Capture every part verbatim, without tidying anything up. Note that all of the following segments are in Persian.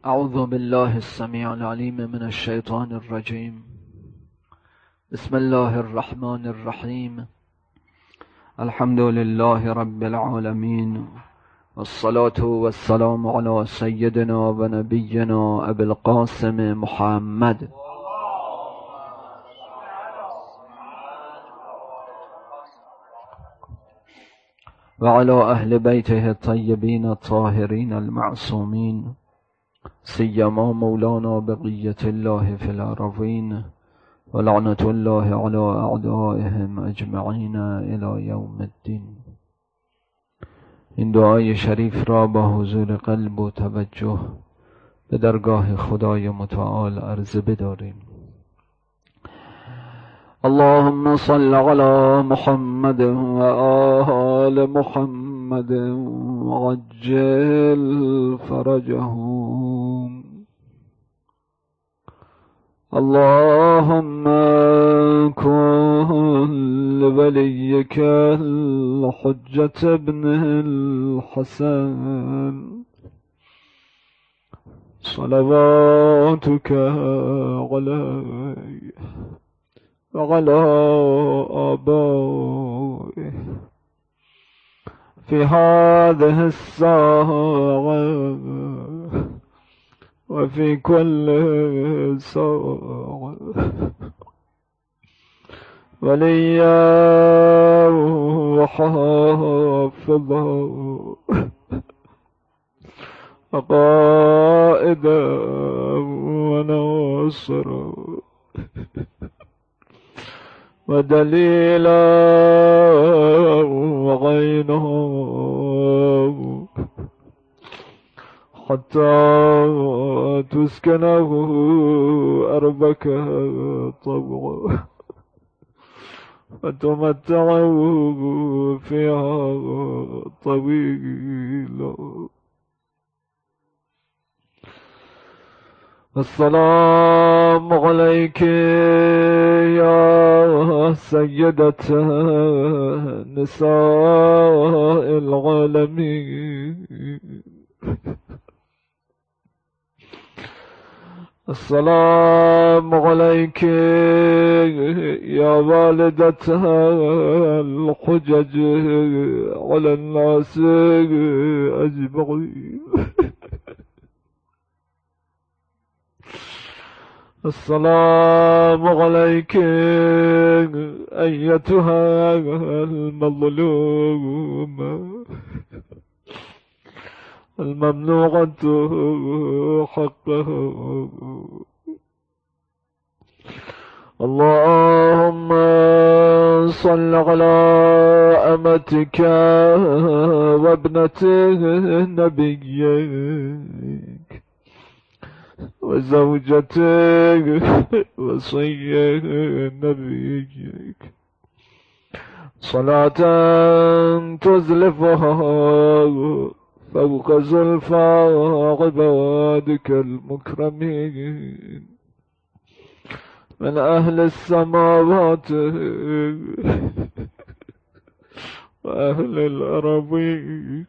أعوذ بالله السميع العليم من الشيطان الرجيم. بسم الله الرحمن الرحيم. الحمد لله رب العالمين، والصلاة والسلام على سيدنا ونبينا أبي القاسم محمد وعلى أهل بيته الطيبين الطاهرين المعصومين، سيما مولانا بقية الله في الأرضين، ولعنة الله على أعدائهم أجمعين إلى يوم الدين. این دعای شریف را با حضور قلب و توجه به درگاه خدای متعال عرضه بداریم. اللهم صل على محمد و آل محمد وعجل فرجهم. اللهم كن لوليك الحجة ابن الحسن صلواتك عليه وعلى آبائه في هذه الساعة وفي كل ساعة، وليا وحافظا وقائدا وناصرا ودليلا وعينا، حتى تسكنه أربك طوعا وتمتعه فيها طويلا. السلام عليك يا سيدة نساء العالمين. السلام عليك يا والدة الحجج على الناس أجمعين. السلام عليك أيتها المظلومة الممنوعة حقه. اللهم صل على أمتك وابنة نبيك وزوجتك وصية نبيك، صلاة تزلفها فوق زلفى عبادك المكرمين من أهل السماوات وأهل الأرضين.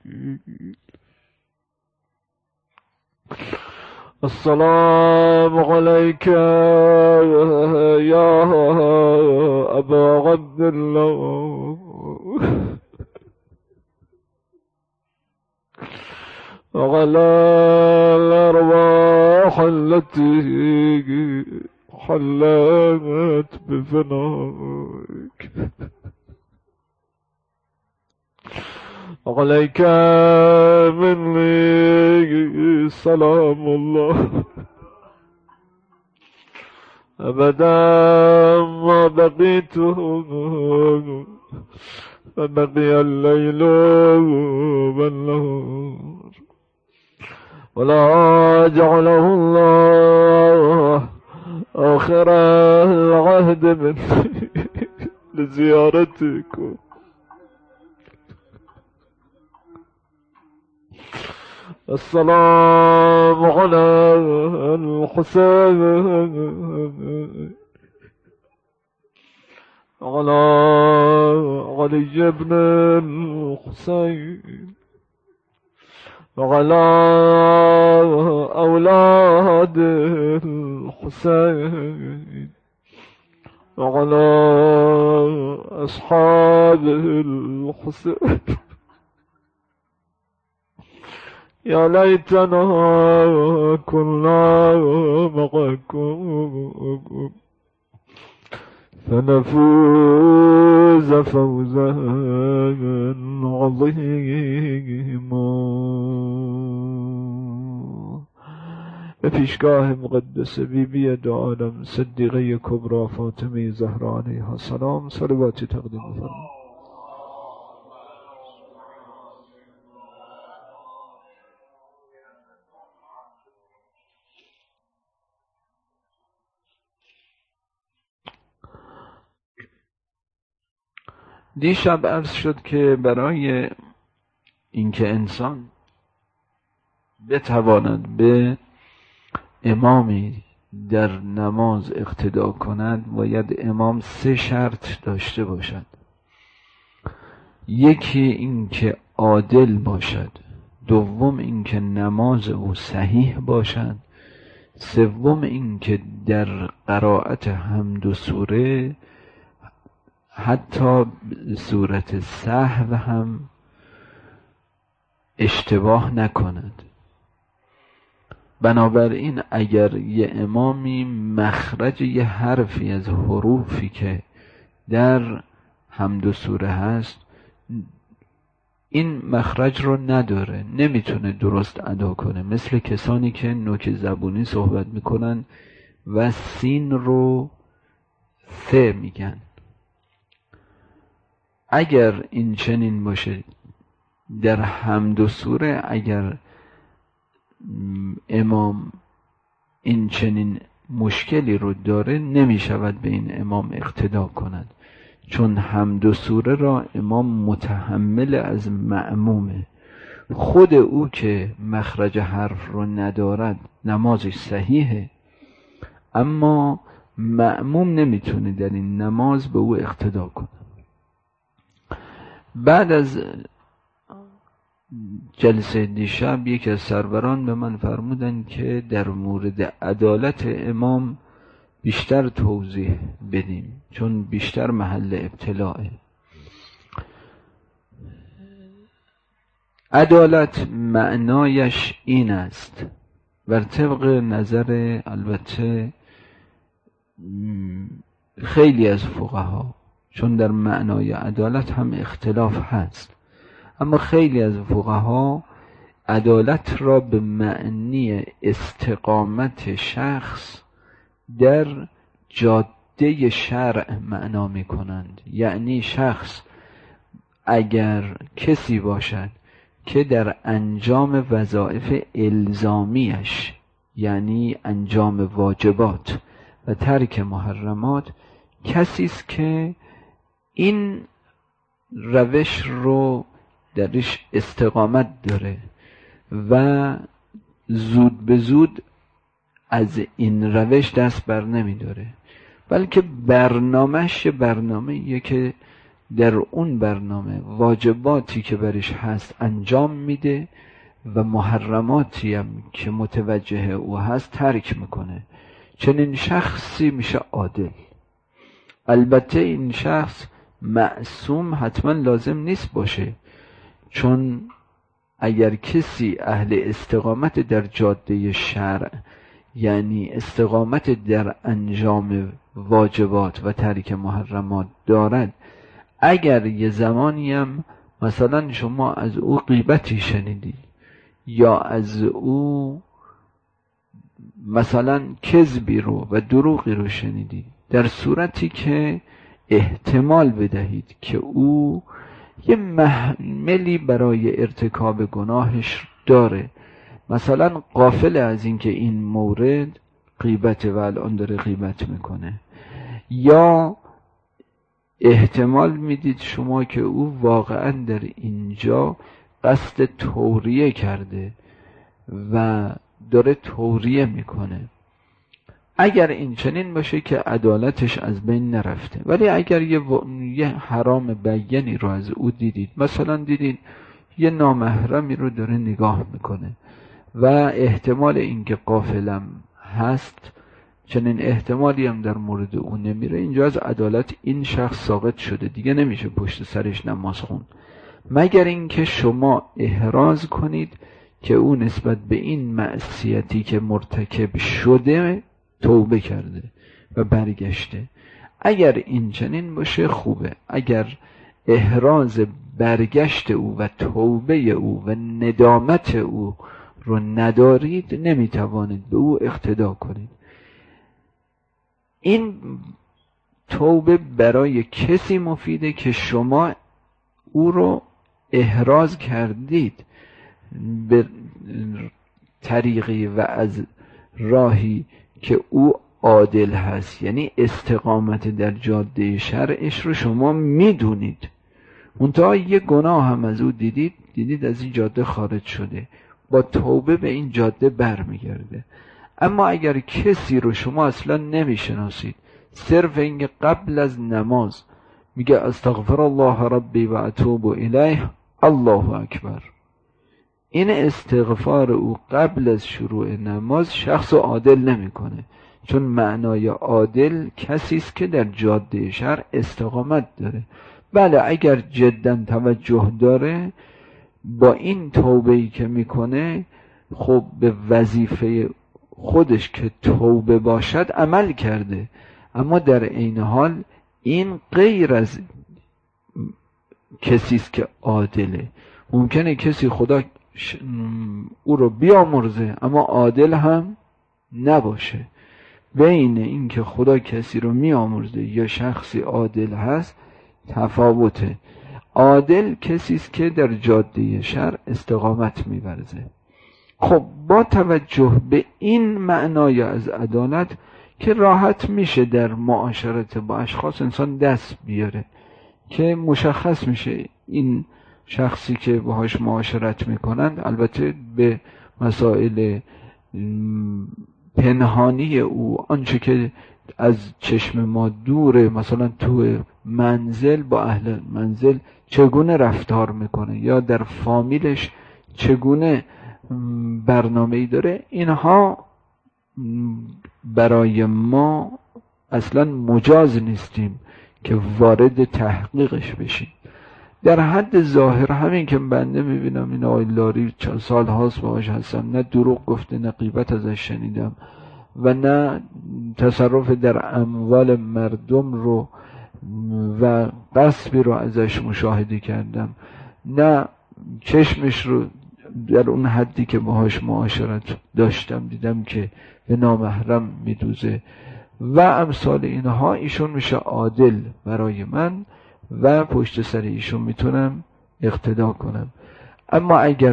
السلام عليك يا أبا عبد الله وعلى الأرواح التي حلت بفنائك. عليك مني سلام الله أبدا ما بقيت فبقي الليل والنهار، ولا جعله الله آخر العهد مني لزيارتكم. السلام على الحسين على علي بن الحسين وعلى أولاد أولاد الحسين وعلى أصحاب الحسين. يا ليتنا كنا معكم فنفوز فوزا عظيما. به پیشگاه مقدس بی بی دو عالم صدیقه کبری فاطمه زهرا علیها السلام صلواتی تقدیم فرمایید. دیشب عرض شد که برای اینکه انسان بتواند به امامی در نماز اقتدا کند باید امام سه شرط داشته باشد. یکی اینکه عادل باشد، دوم اینکه نماز او صحیح باشد، سوم اینکه در قرائت حمد و سوره حتی صورت سهو هم اشتباه نکند. بنابراین اگر یه امامی مخرج یه حرفی از حروفی که در حمد و سوره هست این مخرج رو نداره، نمیتونه درست ادا کنه، مثل کسانی که نوک زبونی صحبت میکنن و سین رو ث میگن. اگر این چنین باشه در حمد و سوره، اگر امام این چنین مشکلی رو داره نمیشود به این امام اقتدا کند، چون حمد و سوره را امام متحمل از مأمومه. خود او که مخرج حرف رو ندارد نمازش صحیحه، اما مأموم نمیتونه در این نماز به او اقتدا کنه. بعد از جلسه دیشب یکی از سروران به من فرمودن که در مورد عدالت امام بیشتر توضیح بدیم، چون بیشتر محل ابتلاعه. عدالت معنایش این است، بر طبق نظر البته خیلی از فقها، چون در معنای عدالت هم اختلاف هست، اما خیلی از فقها عدالت را به معنی استقامت شخص در جاده شرع معنا می کنند. یعنی شخص اگر کسی باشد که در انجام وظایف الزامیش، یعنی انجام واجبات و ترک محرمات، کسی است که این روش رو درش استقامت داره و زود به زود از این روش دست بر نمی داره، بلکه برنامهش برنامه‌ایه که در اون برنامه واجباتی که برش هست انجام میده و محرماتی هم که متوجه او هست ترک میکنه. چنین شخصی میشه عادل. البته این شخص معصوم حتما لازم نیست باشه، چون اگر کسی اهل استقامت در جاده شرع، یعنی استقامت در انجام واجبات و ترک محرمات دارد، اگر یه زمانی هم مثلا شما از او غیبتی شنیدی یا از او مثلا کذبی رو و دروغی رو شنیدی، در صورتی که احتمال بدهید که او یه محملی برای ارتکاب گناهش داره، مثلا غافل از این که این مورد غیبت و الان داره غیبت میکنه، یا احتمال میدید شما که او واقعا در اینجا قصد توریه کرده و داره توریه میکنه، اگر این چنین باشه که عدالتش از بین نرفته. ولی اگر یه, و... یه حرام بیانی رو از او دیدید، مثلا دیدید یه نامحرمی رو داره نگاه میکنه و احتمال اینکه غافلم هست، چنین احتمالی هم در مورد اون نمیره، اینجا از عدالت این شخص ساقط شده، دیگه نمیشه پشت سرش نماز خون، مگر اینکه شما احراز کنید که او نسبت به این معصیتی که مرتکب شده توبه کرده و برگشته. اگر این چنین باشه خوبه. اگر احراز برگشت او و توبه او و ندامت او رو ندارید، نمیتوانید به او اقتدا کنید. این توبه برای کسی مفیده که شما او رو احراز کردید به طریقی و از راهی که او عادل هست، یعنی استقامت در جاده شرعش رو شما میدونید، منتها یه گناه هم از او دیدید دیدید از این جاده خارج شده، با توبه به این جاده برمیگرده. اما اگر کسی رو شما اصلا نمیشناسید، صرف اینکه قبل از نماز میگه استغفر الله ربی و اتوب الیه الله اکبر، این استغفار او قبل از شروع نماز شخص عادل نمیکنه، چون معنای عادل کسی است که در جاده شرع استقامت داره. بله اگر جدا توجه داره، با این توبه‌ای که میکنه خب به وظیفه خودش که توبه باشد عمل کرده، اما در عین حال این غیر از کسی است که عادله. ممکنه کسی خدا او رو بیامرزه اما عادل هم نباشه. بین این که خدا کسی رو میامرزه یا شخصی عادل هست تفاوته. عادل کسی است که در جاده شرع استقامت می‌ورزه. خب با توجه به این معنای از عدالت که راحت میشه در معاشرت با اشخاص انسان دست بیاره که مشخص میشه این شخصی که باهاش معاشرت میکنند، البته به مسائل پنهانی او، آنچه که از چشم ما دوره، مثلا تو منزل با اهل منزل چگونه رفتار میکنه یا در فامیلش چگونه برنامه‌ای داره، اینها برای ما اصلا مجاز نیستیم که وارد تحقیقش بشیم. در حد ظاهر همین که بنده میبینم این آقای لاری چند سال هاست باهاش هستم، نه دروغ گفته نه غیبت ازش شنیدم و نه تصرف در اموال مردم رو و غصبی رو ازش مشاهده کردم، نه چشمش رو در اون حدی که باهاش معاشرت داشتم دیدم که به نامحرم میدوزه و امثال اینها. ایشون میشه عادل برای من و پشت سر ایشون میتونم اقتدا کنم. اما اگر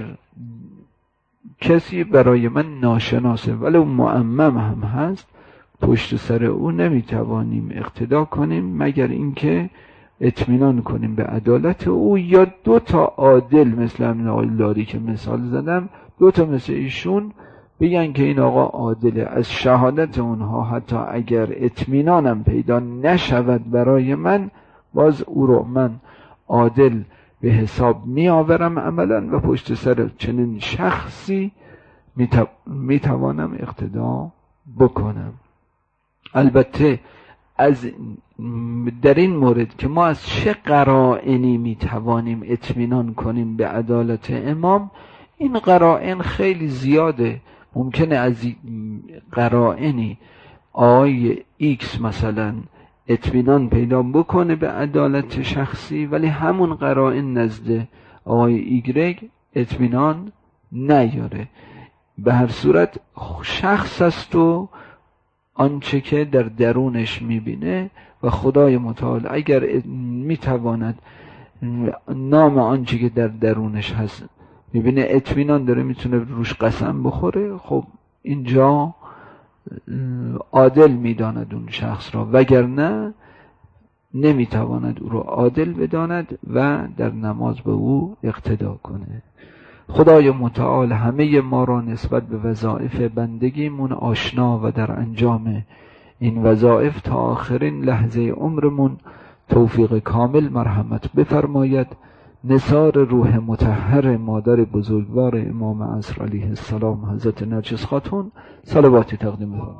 کسی برای من ناشناسه ولو معمم هم هست، پشت سر او نمیتوانیم اقتدا کنیم مگر اینکه اطمینان کنیم به عدالت او، یا دو تا عادل مثل همین آقای لاری که مثال زدم، دو تا مثل ایشون بگن که این آقا عادله. از شهادت اونها حتی اگر اطمینانم پیدا نشود برای من، باز او رو من عادل به حساب می آورم عملا و پشت سر چنین شخصی می توانم اقتدا بکنم. البته از در این مورد که ما از چه قرائنی می توانیم اطمینان کنیم به عدالت امام، این قرائن خیلی زیاده. ممکنه از قرائنی آقای ایکس مثلا اطمینان پیدا بکنه به عدالت شخصی، ولی همون قرائن نزد آقای ایگرگ اطمینان نیاره. به هر صورت شخص است و آنچه که در درونش میبینه و خدای متعال اگر میتواند نام آنچه که در درونش هست میبینه اطمینان داره، میتونه روش قسم بخوره، خب اینجا عادل میداند اون شخص را، وگرنه نمیتواند او را عادل بداند و در نماز به او اقتدا کنه. خدای متعال همه ما را نسبت به وظایف بندگیمون آشنا و در انجام این وظایف تا آخرین لحظه عمرمون توفیق کامل مرحمت بفرماید. نثار روح مطهر مادر بزرگوار امام عصر علیه السلام حضرت نرجس خاتون صلواتی تقدیم می‌کنم.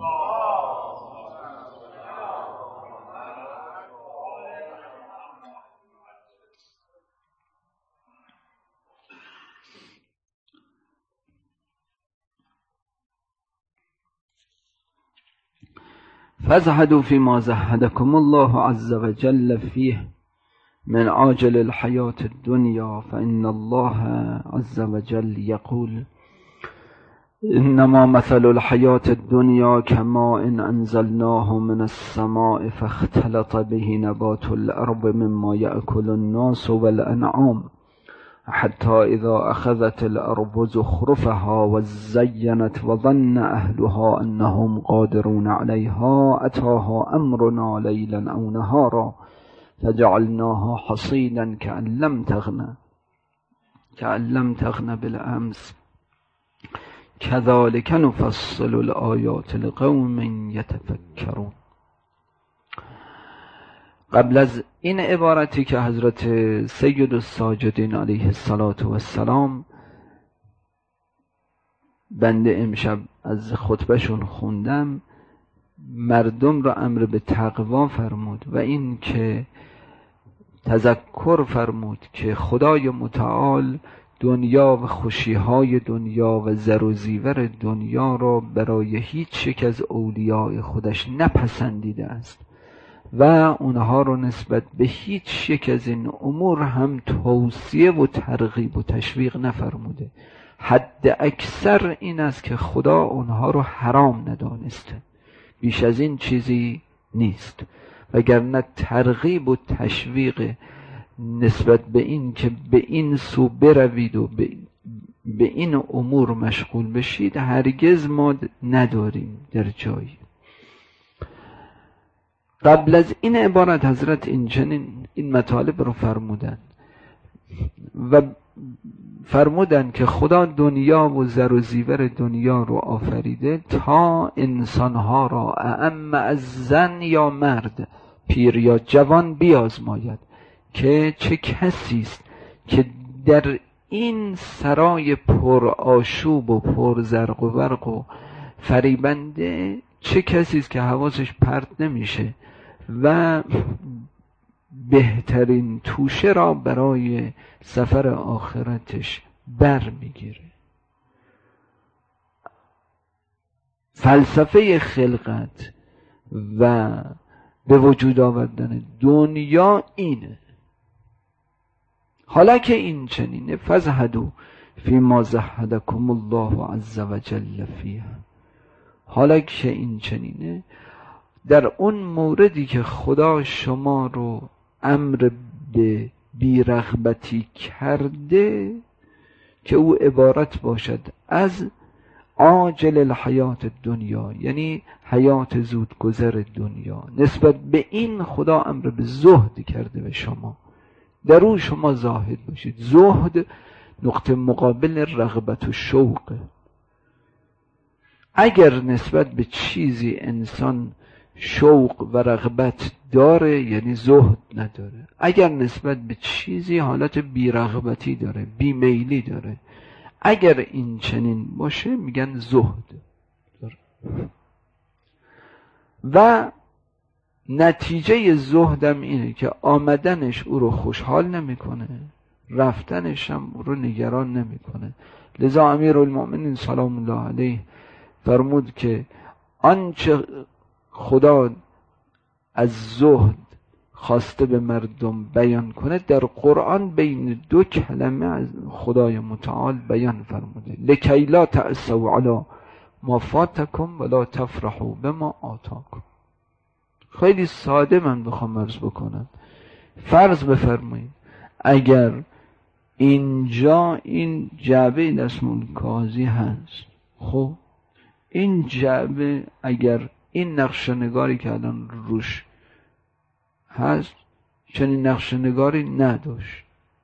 فازهدوا فيما زهدكم الله عز وجل فيه من عاجل الحياة الدنيا فإن الله عز وجل يقول إنما مثل الحياة الدنيا كماء إن أنزلناه من السماء فاختلط به نبات الأرض مما يأكل الناس والأنعام حتى إذا أخذت الأرض زخرفها وزينت وظن أهلها أنهم قادرون عليها أتاها أمرنا ليلا أو نهارا فجعلناها حصيدا كأن لم تغن كأن لم تغن بالأمس كذلك نفصل الآيات لقوم يتفكرون. قبل از این عبارتی که حضرت سید الساجدین علیه السلام بنده امشب از خطبهشون خوندم، مردم را امر به تقوا فرمود و این که تذکر فرمود که خدای متعال دنیا و خوشیهای دنیا و زر و زیور دنیا را برای هیچ یک از اولیاء خودش نپسندیده است و اونها رو نسبت به هیچ یک از این امور هم توصیه و ترغیب و تشویق نفرموده. حد اکثر این است که خدا اونها رو حرام ندانسته، بیش از این چیزی نیست، وگرنه ترغیب و تشویق نسبت به این که به این سو بروید و به, به این امور مشغول بشید هرگز ما نداریم در جایی. قبل از این عبارت حضرت این چنین این مطالب رو فرمودن و فرمودن که خدا دنیا و زر و زیور دنیا رو آفریده تا انسانها را اعم از زن یا مرد، پیر یا جوان بیازماید که چه کسی است که در این سرای پر آشوب و پر زرق و برق و فریبنده چه کسی است که حواسش پرت نمیشه و بهترین توشه را برای سفر آخرتش بر میگیره. فلسفه خلقت و به وجود آوردن دنیا اینه. حالا که این چنینه فازهدوا فیما زهدکم الله عز وجل فیه، حالا که این چنینه در اون موردی که خدا شما رو امر به بیرغبتی کرده که او عبارت باشد از عاجل الحیات دنیا، یعنی حیات زودگذر دنیا، نسبت به این خدا امر به زهد کرده به شما، در او شما زاهد باشید. زهد نقطه مقابل رغبت و شوق. اگر نسبت به چیزی انسان شوق و رغبت داره یعنی زهد نداره، اگر نسبت به چیزی حالت بیرغبتی داره، بیمیلی داره، اگر این چنین باشه میگن زهد داره. و نتیجه زهدم اینه که آمدنش او رو خوشحال نمیکنه، رفتنش هم او رو نگران نمیکنه. لذا امیرالمؤمنین سلام الله علیه فرمود که آنچه خدا از زهد خواسته به مردم بیان کنه در قرآن بین دو کلمه از خدای متعال بیان فرموده: لکی لا تأسوا علی ما فاتکم ولا تفرحوا بما آتاکم. خیلی ساده من بخوام عرض بکنم، فرض بفرمایید اگر اینجا این جعبه دستمال کاغذی هست، خب این جعبه اگر این نقشه نگاری که الان روش هست چنین نقشه نگاری نداشت،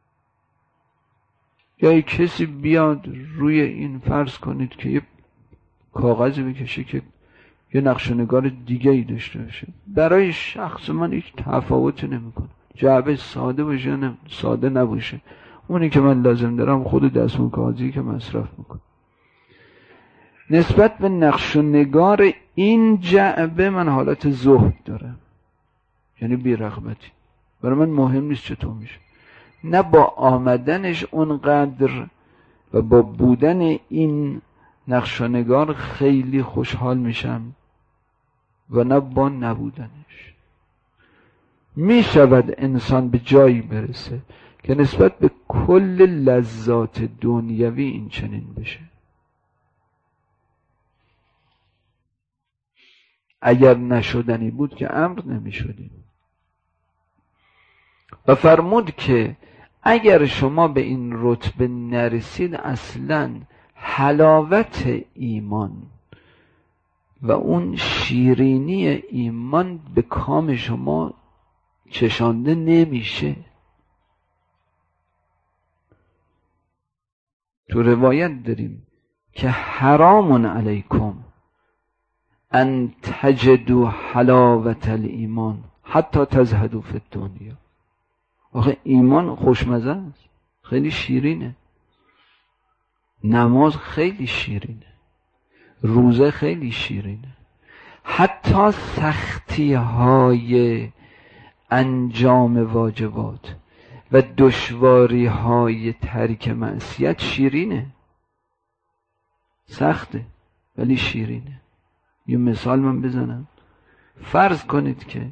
یا کسی بیاد روی این فرض کنید که یه کاغذی بکشه که یه نقشه نگار دیگه ای داشته باشه، برای شخص من هیچ تفاوتی نمیکنه، جعبه ساده باشه نه ساده نباشه، اونی که من لازم دارم خود دستمون کاغذی که مصرف میکنم. نسبت به نقش و نگار این جعبه من حالت زهد دارم، یعنی بی‌رغبتی. برای من مهم نیست چطور میشه، نه با آمدنش اونقدر و با بودن این نقش و نگار خیلی خوشحال میشم و نه با نبودنش. میشود انسان به جایی برسه که نسبت به کل لذات دنیوی این چنین بشه. اگر نشدنی بود که امر نمی شدیم. و فرمود که اگر شما به این رتبه نرسید اصلاً حلاوت ایمان و اون شیرینی ایمان به کام شما چشانده نمیشه. تو روایت داریم که حرام علیکم ان تجدوا حلاوت الایمان حتی تزهدوا فی الدنیا. آخه ایمان خوشمزه است، خیلی شیرینه. نماز خیلی شیرینه، روزه خیلی شیرینه، حتی سختی های انجام واجبات و دشواری های ترک معصیت شیرینه. سخته ولی شیرینه. یه مثال من بزنم. فرض کنید که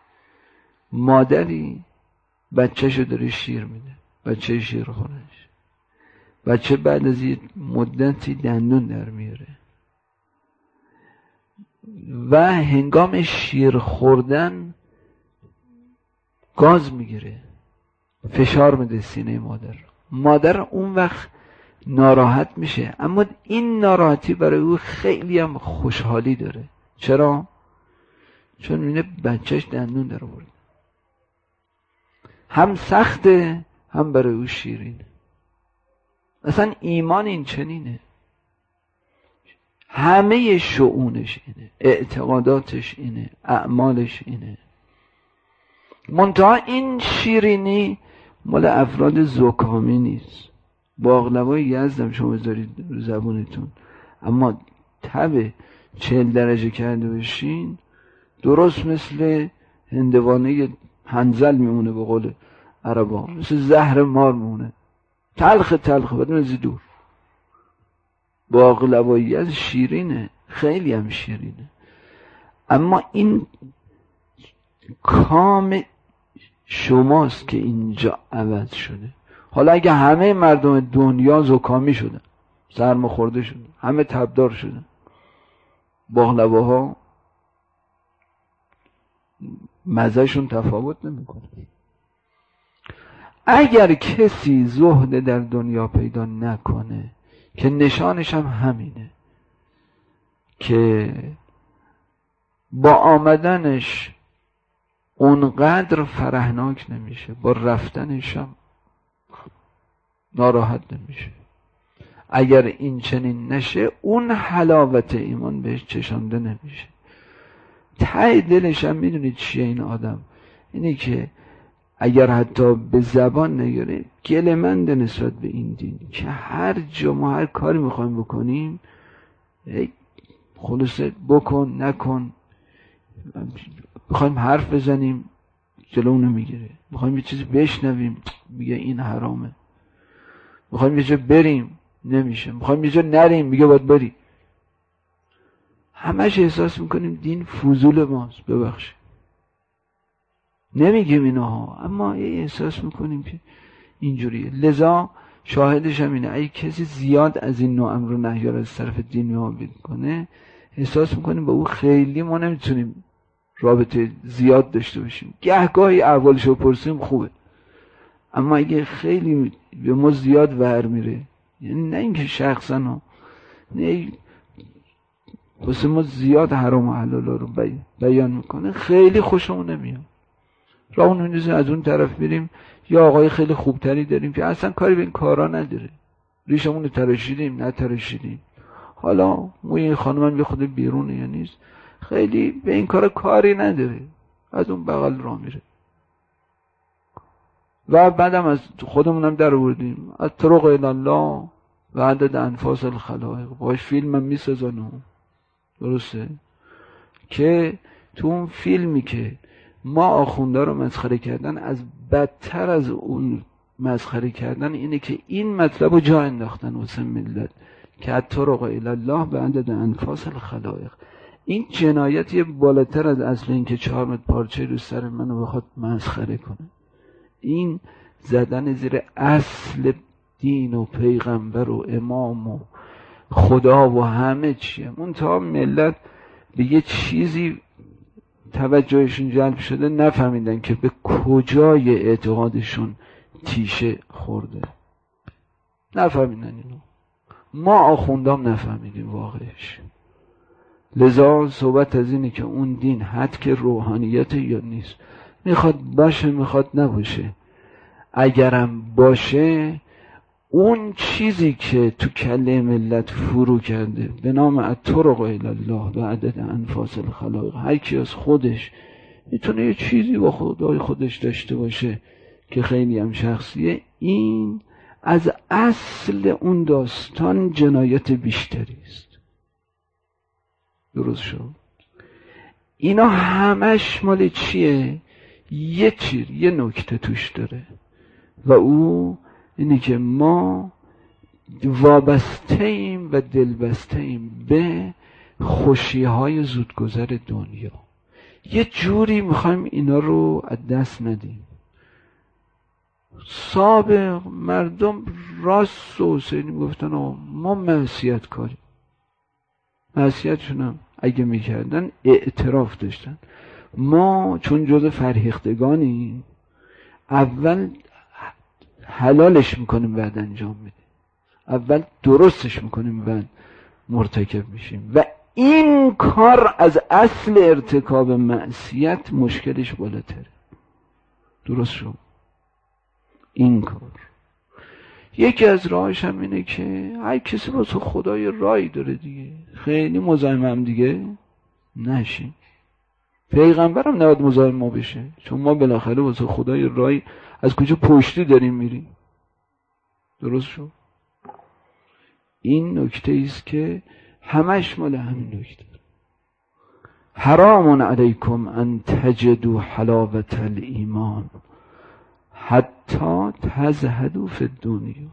مادری بچه‌شو داره شیر میده، بچه شیر خورش، بچه بعد از یه مدتی دندون در میاره و هنگام شیر خوردن گاز میگیره، فشار میده سینه مادر. مادر اون وقت ناراحت میشه، اما این ناراحتی برای او خیلی هم خوشحالی داره. چرا؟ چون میبینه بچهش دندون در آورده. هم سخته هم برای او شیرینه. اصلا ایمان این چنینه، همه شؤونش اینه، اعتقاداتش اینه، اعمالش اینه. منتها این شیرینی مال افراد زکامی نیست. باقلوای یزدم شما بذارید زبونتون، اما تب چهل درجه کرده بشین درست مثل هندوانه هنزل میمونه، به قول عربا مثل زهر مار میمونه، تلخ تلخ بدون از دور. باقلوای یزد شیرینه، خیلی هم شیرینه، اما این کام شماست که اینجا عوض شده. حالا اگه همه مردم دنیا زکامی شدن، سرما خورده شدن، همه تبدار شدن، باقلواها مزهشون تفاوت نمیکنه. اگر کسی زهد در دنیا پیدا نکنه که نشانش هم همینه که با آمدنش اونقدر فرحناک نمیشه، با رفتنش هم ناراحت نمیشه. اگر این چنین نشه اون حلاوت ایمان بهش چشانده نمیشه. ته دلش هم میدونید چیه این آدم؟ اینه که اگر حتی به زبان نگیره گله‌مند نسبت به این دین که هر جا ما هر کاری میخوایم بکنیم خلاصه بکن نکن، میخوایم حرف بزنیم جلو اونو میگیره، میخوایم یه چیزی بشنویم میگه این حرامه، میخوایم یه جا بریم نمیشه، میخوایم یه جا نریم میگه باید بری. همش احساس میکنیم دین فضول ماست. ببخشید نمیگیم اینها، اما احساس میکنیم که اینجوریه. لذا شاهدش هم اینه، اگه کسی زیاد از این نوع امر و نهی از طرف دین ما کنه احساس میکنیم با او خیلی ما نمیتونیم رابطه زیاد داشته باشیم. گهگاهی احوالش رو پرسیم خوبه، اما اگه خیلی به ما زیاد ور میره، یعنی نه اینکه شخصا ها، نه واسه ما زیاد حرام و حلال رو بیان میکنه، خیلی خوشمون نمیاد. راه اون می‌ریزیم از اون طرف میریم، یا آقای خیلی خوبتری داریم که اصلا کاری به این کارا نداره، ریشمون رو تراشیدیم نتراشیدیم، حالا موی خانمم یه خود بیرونه یا نیست، خیلی به این کار کاری نداره، از اون بغل راه میره. و بعدم از خودمونم در آوردیم از طرق الله و عدد انفاس الخلائق، باش فیلم هم میسازن. درسته که تو اون فیلمی که ما آخونده رو مسخره کردن، از بدتر از اون مسخره کردن اینه که این مطلب رو جا انداختن واسه ملت که از طرق الله به عدد انفاس الخلائق. این جنایتی بالاتر از اصل این که چهار متر پارچه رو سر منو بخواد مسخره کنه. این زدن زیر اصل دین و پیغمبر و امام و خدا و همه چیه. منتها ملت به یه چیزی توجهشون جلب شده، نفهمیدن که به کجای اعتقادشون تیشه خورده. نفهمیدن اینو. ما آخوندام نفهمیدیم واقعش. لذا صحبت از اینه که اون دین حد که روحانیت یا نیست، میخواد باشه میخواد نباشه. اگرم باشه، اون چیزی که تو کله ملت فرو کرده به نام الطرق الله به عدد انفاس الخلائق، هر کی از خودش میتونه یه چیزی با خدای خودش داشته باشه که خیلی هم شخصیه، این از اصل اون داستان جنایت بیشتری است. درست شد؟ اینا همش مال چیه؟ یه چیز، یه نکته توش داره و او اینه که ما وابسته ایم و دلبسته ایم به خوشی‌های زودگذر دنیا. یه جوری میخوایم اینا رو از دست ندیم. سابق مردم راست و حسینی گفتن ما معصیت کاریم. معصیتشون هم اگه میکردن اعتراف داشتن. ما چون جز فرهیختگانیم اول حلالش میکنیم بعد انجام میدیم، اول درستش میکنیم بعد مرتکب میشیم و این کار از اصل ارتکاب معصیت مشکلش بالاتره. درست شد؟ این کار یکی از راهش هم اینه که هر کسی واسه خدای رای داره دیگه، خیلی مزاحم هم دیگه نشیم. پیغمبرم نباید مزاحم ما بشه، چون ما بالاخره واسه خدای رای از کجا پشتی داریم میریم. درست شد؟ این نکته ایست که همش مال همین نکته. حرام علیکم ان تجدوا حلاوت الایمان حتی تزهدوا فی الدنیا.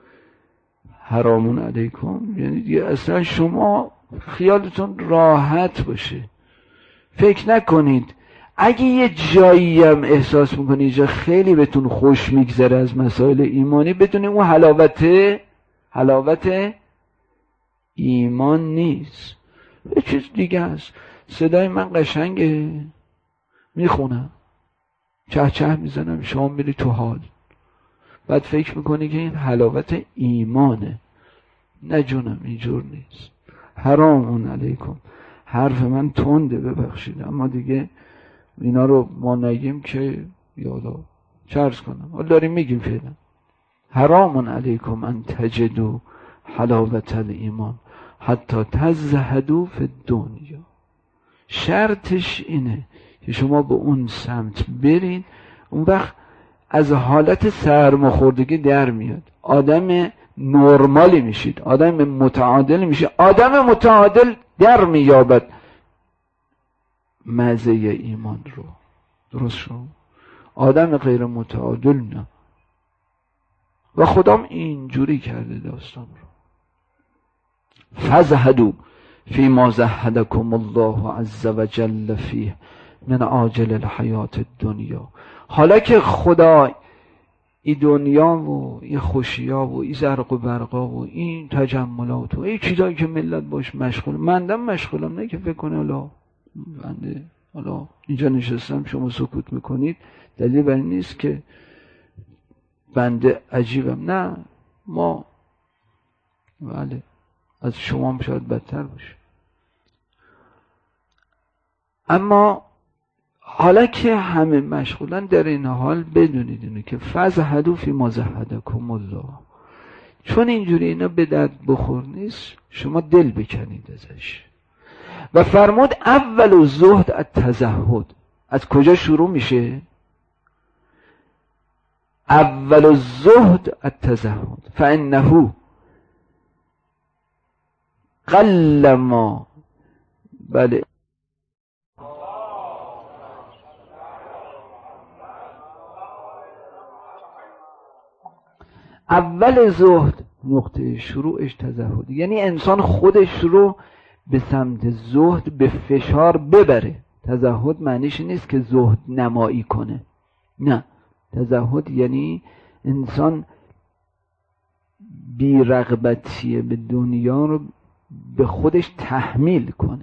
حرام علیکم یعنی دیگه اصلا شما خیالتون راحت باشه، فکر نکنید اگه یه جایی هم احساس میکنید جا خیلی بهتون خوش میگذره از مسائل ایمانی، بدونید اون حلاوت حلاوت ایمان نیست، یه چیز دیگه است. صدای من قشنگه، میخونم، چه چه میزنم، شما میری تو حال، بعد فکر میکنی که این حلاوت ایمانه. نه جونم، اینجور نیست. حرام علیکم. حرف من تنده ببخشید، اما دیگه اینا رو ما نگیم که یالا چه عرض کنم، حالا داریم میگیم فعلا. حرام علیکم ان تجدوا حلاوت الایمان حتی تزهدوا فی الدنیا. شرطش اینه که شما به اون سمت برین، اون وقت از حالت سرماخوردگی در میاد، آدم نرمالی میشید، آدم متعادل میشید. آدم متعادل در میابد مزه ایمان رو. درست شد؟ آدم غیر متعادل نه. و خدام اینجوری کرده داستان رو. فزهدوا فیما زهدکم الله عز وجل فیه من عاجل الحیات الدنیا. حالا که خدا این دنیا و این خوشیا و این زرق و برقا و این تجملات و این چیزایی که ملت باش مشغول، مندم مشغولم، نه که فکر کنه حالا بنده حالا اینجا نشستم شما سکوت میکنید دلیل بر این نیست که بنده عجیبم. نه، ما بله از شما هم شاید بدتر باشه. اما حالا که همه مشغولن در این حال بدونید اینو که فزهدوا فیما زهدکم الله، چون اینجوری اینا به درد بخور نیست، شما دل بکنید ازش. و فرمود اول و زهد از تزهد. از کجا شروع میشه؟ اول الزهد التزهد فانه قل ما بله اول زهد نقطه شروعش تزهد، یعنی انسان خودش رو به سمت زهد به فشار ببره. تزهد معنیش نیست که زهد نمایی کنه، نه، تزهد یعنی انسان بی رغبتی به دنیا رو به خودش تحمیل کنه.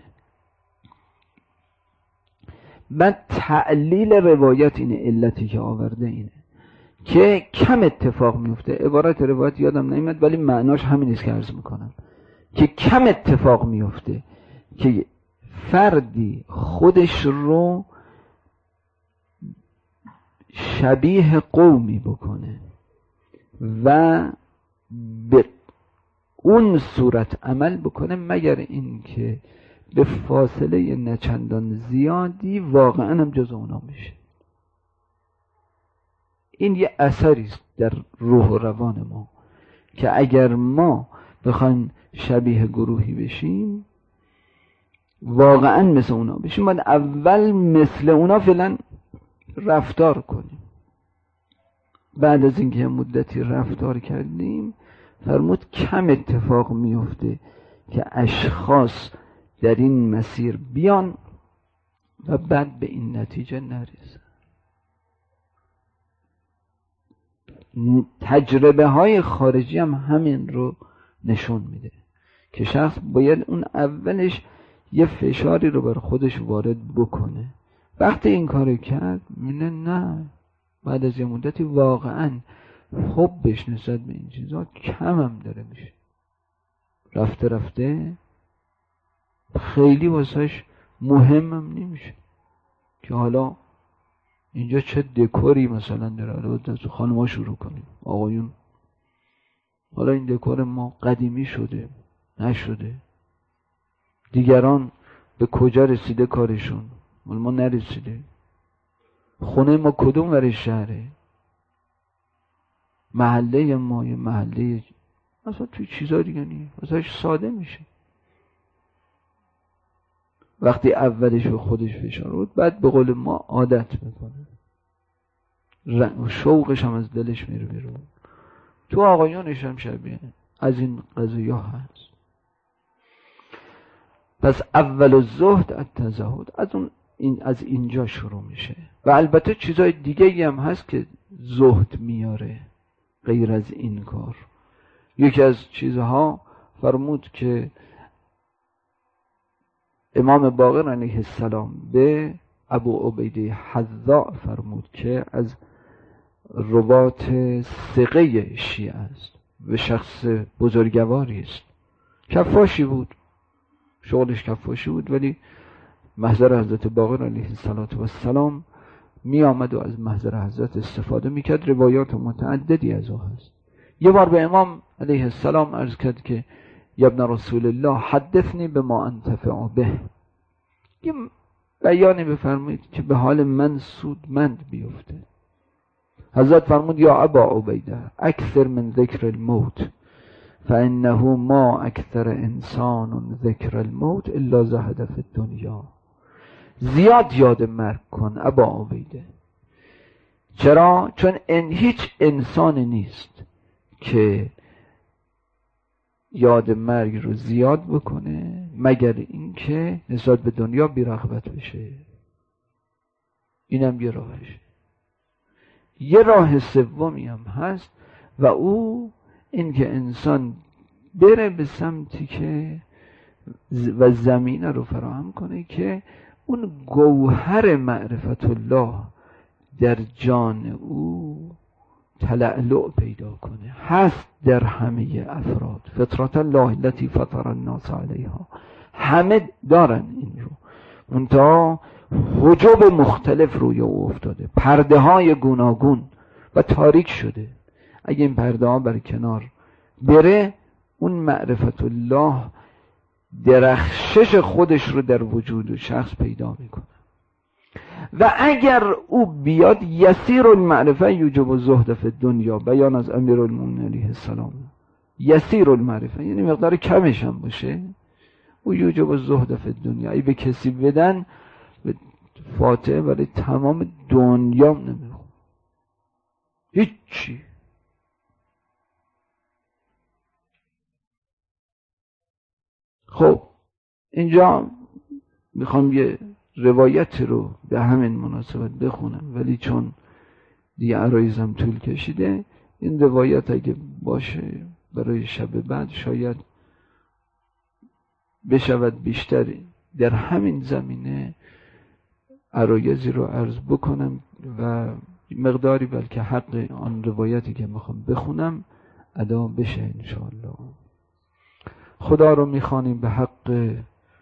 بعد تعلیل روایت اینه، علتی که آورده اینه که کم اتفاق میفته. عبارت روایت یادم نمیاد ولی معناش همین است که عرض میکنم، که کم اتفاق میفته که فردی خودش رو شبیه قومی بکنه و به اون صورت عمل بکنه، مگر اینکه به فاصله نچندان زیادی واقعا هم جز اونا میشه. این یه اثری است در روح و روان ما که اگر ما بخوایم شبیه گروهی بشیم، واقعا مثل اونا بشیم، باید اول مثل اونا فعلا رفتار کنیم. بعد از اینکه مدتی رفتار کردیم، فرمود کم اتفاق میفته که اشخاص در این مسیر بیان و بعد به این نتیجه نرسن. تجربه های خارجی هم همین رو نشون میده که شخص باید اون اولش یه فشاری رو بر خودش وارد بکنه. وقتی این کار کرد میونه نه، بعد از یه مدتی واقعا حبش نسبت به این چیزها کم هم داره میشه، رفته رفته خیلی واسهش مهمم نمیشه که حالا اینجا چه دکوری مثلا داره. حالا از خانم‌ها شروع کنیم، آقایون حالا این دکور ما قدیمی شده نشده، دیگران به کجا رسیده کارشون، ما نرسیده. خونه ما کدوم ور شهره، محله ما یه محله مثلا توی چیزا دیگه نیست، واسهش ساده میشه. وقتی اولش به خودش فشار بود، بعد به قول ما عادت میکنه، شوقش هم از دلش میره بیرون. تو آقایانش هم شبیه از این قضیه هست. پس اول الزهد التزهد از اون این از اینجا شروع میشه. و البته چیزای دیگه هم هست که زهد میاره غیر از این کار. یکی از چیزها فرمود که امام باقر علیه السلام به ابو عبیده حذاء فرمود که از روات ثقه شیعه است و شخص بزرگواری است. کفاشی بود، شغلش کفاشی بود، ولی محضر حضرت باقر علیه السلام می آمد و از محضر حضرت استفاده می کرد. روایات متعددی از او هست. یه بار به امام علیه السلام عرض کرد که یا ابن رسول الله حدثنی بما انتفع به، یه بیانی بفرمایید که به حال من سودمند بیفته. حضرت فرمود یا ابا عبیده اکثر من ذکر الموت فانه ما اکثر انسان ذکر الموت الا زهد فی الدنیا. زیاد یاد مرگ کن ابا عبیده. چرا؟ چون ان هیچ انسان نیست که یاد مرگ رو زیاد بکنه مگر اینکه نسبت به دنیا بی‌رغبت بشه. اینم یه راهشه. یه راه سومی هم هست و او این که انسان بره به سمتی که و زمینه رو فراهم کنه که اون گوهر معرفت الله در جان او تلألؤ پیدا کنه. هست در همه افراد، فطرت الله التي فطر الناس علیها، همه دارن این رو، منتها حجب مختلف روی او افتاده، پرده های گوناگون و تاریک شده. اگه این پرده ها بر کنار بره، اون معرفت الله درخشش خودش رو در وجود شخص پیدا میکنه. و اگر او بیاد یسیر المعرفه یوجب الزهد فی الدنیا، بیان از امیرالمومنین علیه السلام، یسیر المعرفه یعنی مقدار کمش هم باشه، او یوجب الزهد فی الدنیا، ای به کسی بدن به فاتحه برای تمام دنیا نمیخوام هیچی. خب اینجا میخوام یه روایت رو به همین مناسبت بخونم، ولی چون دیگه عرایزم طول کشیده، این روایت اگه باشه برای شب بعد شاید بشود بیشتر در همین زمینه عرایزی رو عرض بکنم و مقداری بلکه حق آن روایتی که میخوام بخونم ادا بشه انشاءالله. خدا رو میخوانیم به حق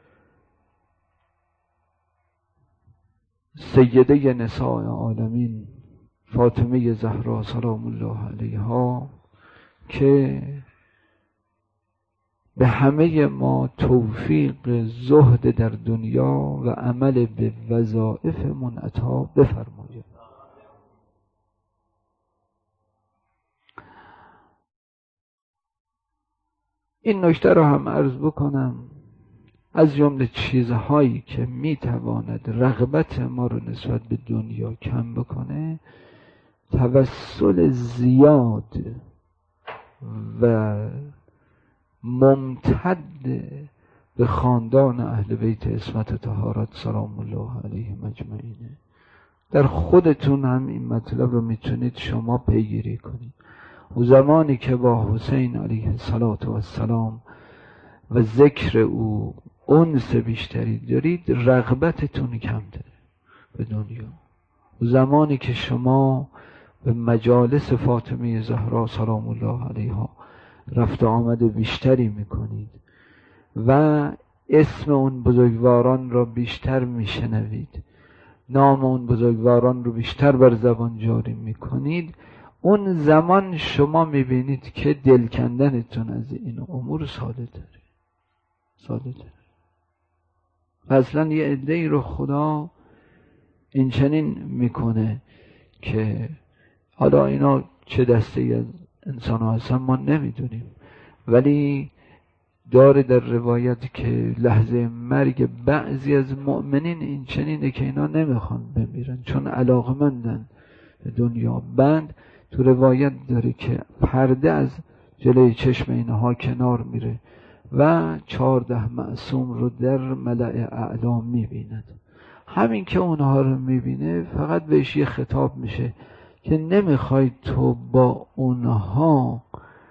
سیده نساء عالمین فاطمه زهرا سلام الله علیها که به همه ما توفیق زهد در دنیا و عمل به وظایف منعطا بفرماید. این نکته رو هم عرض بکنم، از جمله چیزهایی که میتواند رغبت ما رو نسبت به دنیا کم بکنه توسل زیاد و ممتد به خاندان اهل بیت عصمت طهارت سلام الله علیهم اجمعین. در خودتون هم این مطلب رو میتونید شما پیگیری کنید. و زمانی که با حسین علیه السلام و ذکر او انس بیشتری دارید رغبتتون کم داره به دنیا. و زمانی که شما به مجالس فاطمه زهرا سلام الله علیها رفت آمد بیشتری میکنید و اسم اون بزرگواران را بیشتر میشنوید، نام اون بزرگواران رو بیشتر بر زبان جاری میکنید، اون زمان شما میبینید که دل کندنتون از این امور ساده داره ساده داره. اصلا یه عده‌ای رو خدا این چنین میکنه که حالا اینا چه دسته ای از انسان ها هستن ما نمیدونیم، ولی داره در روایت که لحظه مرگ بعضی از مؤمنین این چنینه که اینا نمیخوان بمیرن چون علاقمندن به دنیا. بند تو روایت داره که پرده از جلوی چشم اینها کنار میره و چهارده معصوم رو در ملأ اعلا میبیند. همین که اونها رو میبینه فقط بهش یه خطاب میشه که نمیخوای تو با اونها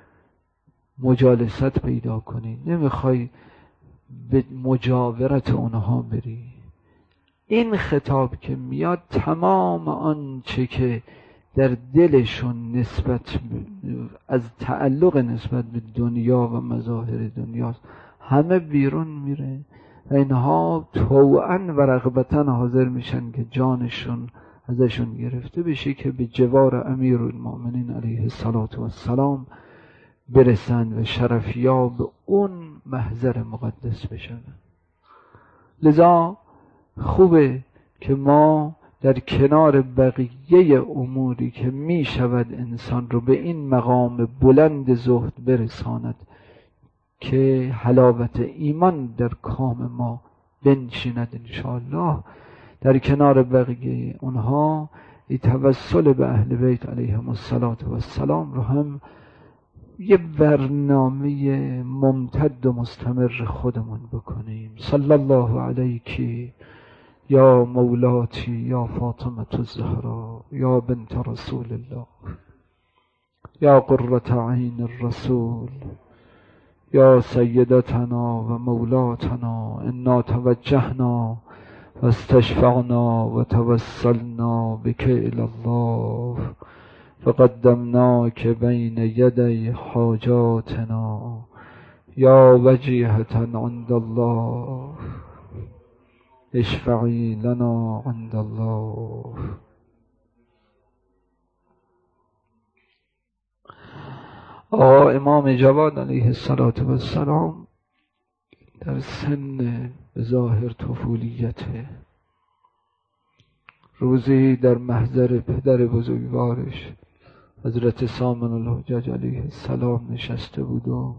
مجالست پیدا کنی، نمیخوای به مجاورت اونها بری. این خطاب که میاد تمام آنچه که در دلشون نسبت از تعلق نسبت به دنیا و مظاهر دنیاست همه بیرون میره و اینها طوعاً و رغبتاً حاضر میشن که جانشون ازشون گرفته بشه که به جوار امیرالمؤمنین علیه السلام برسن و شرفیاب اون محضر مقدس بشن. لذا خوبه که ما در کنار بقیه اموری که می شود انسان رو به این مقام بلند زهد برساند که حلاوت ایمان در کام ما بنشیند انشاءالله، در کنار بقیه اونها توسل به اهل بیت علیهم السلام رو هم یه برنامه ممتد و مستمر خودمون بکنیم. صلی الله علیکی یا مولاتی یا فاطمه الزهرا یا بنت رسول الله یا قرة عین الرسول یا سیدتنا و مولاتنا انا توجهنا و استشفعنا و توسلنا بك الی الله فقدمناک بین یدی حاجاتنا یا وجیهة عند الله اشفعی لنا عند الله. آقا امام جواد علیه السلام در سن به ظاهر طفولیته روزی در محضر پدر بزرگوارش حضرت سامن الحجج علیه السلام نشسته بود و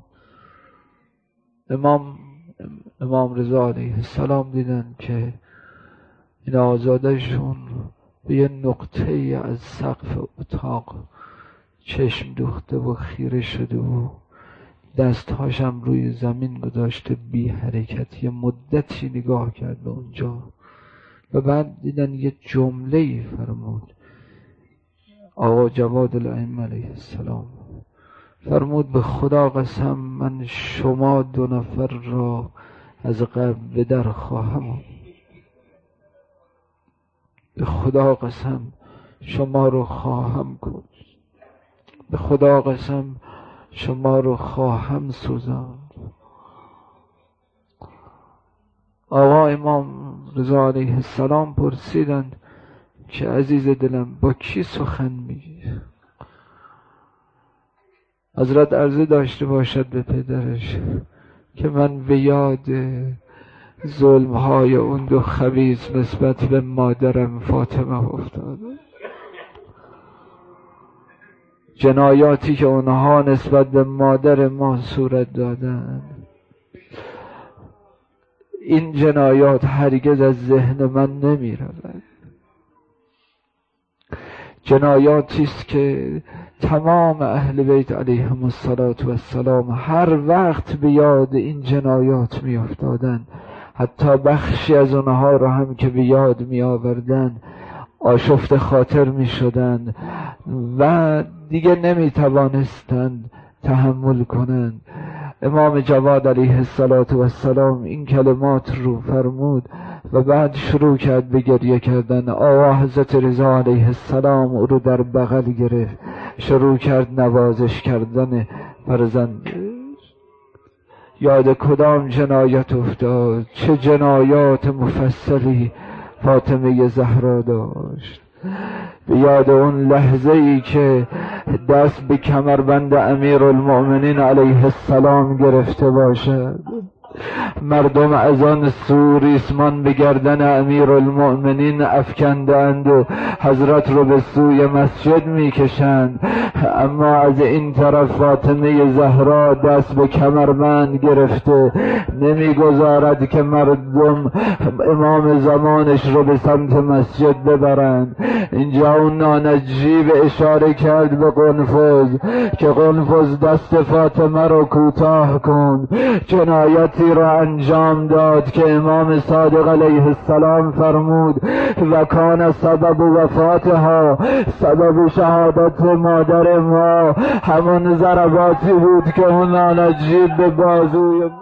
امام امام رضا علیه السلام دیدن که این آزادشون به یه نقطه از سقف اتاق چشم دوخته و خیره شده و دستهاشم روی زمین گذاشته بی حرکت. یه مدتی نگاه کرد به اونجا و بعد دیدن یه جمله‌ای فرمود. آقا جواد الائمه علیه السلام فرمود به خدا قسم من شما دو نفر را از قبر به در خواهم، به خدا قسم شما رو خواهم کشت، به خدا قسم شما رو خواهم سوزاند. آقا امام رضا علیه السلام پرسیدند که عزیز دلم با کی سخن میگی؟ حضرت عرضه داشته باشد به پدرش که من به یاد ظلمهای اون دو خبیث نسبت به مادرم فاطمه افتادم، جنایاتی که اونها نسبت به مادر ما صورت دادن. این جنایات هرگز از ذهن من نمی رود. جنایاتی است که تمام اهل بیت علیهم السلام هر وقت به یاد این جنایات می افتادن، حتی بخشی از اونها را هم که به یاد می آوردن آشفت خاطر می شدن و دیگه نمی توانستند تحمل کنند. امام جواد علیه السلام این کلمات رو فرمود و بعد شروع کرد به گریه کردن. آقا حضرت رضا علیه السلام او رو در بغل گرفت، شروع کرد نوازش کردن فرزندش. یاد کدام جنایت افتاد؟ چه جنایات مفصلی فاطمه زهرا داشت. به یاد اون لحظه ای که دست به کمربند امیرالمؤمنین علیه السلام گرفته باشد، مردم از آن سو ریسمان به گردن امیرالمؤمنین افکندند و حضرت رو به سوی مسجد میکشند، اما از این طرف فاطمه زهرا دست به کمربند گرفته نمیگذارد که مردم امام زمانش رو به سمت مسجد ببرند. اینجا اون نانجیب اشاره کرد به قنفذ که قنفذ دست فاطمه رو کوتاه کن. جنایتی را انجام داد که امام صادق علیه السلام فرمود و کان سبب وفاتها، سبب شهادت مادر ما همون ضرباتی بود که اون نانجیب به بازوی